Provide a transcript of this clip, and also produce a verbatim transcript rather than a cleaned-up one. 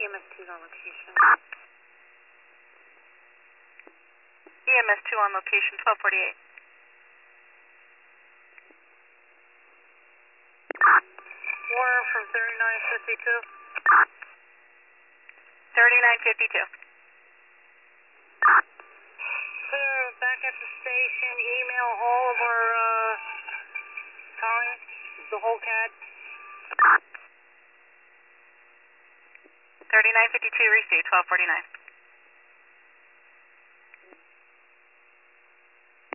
M S two's on location. E M S two on location, twelve forty-eight. Warren from thirty-nine fifty-two. thirty-nine fifty-two. Clear back at the station, email all of our uh, time, the whole C A D. thirty-nine fifty-two received, twelve forty-nine.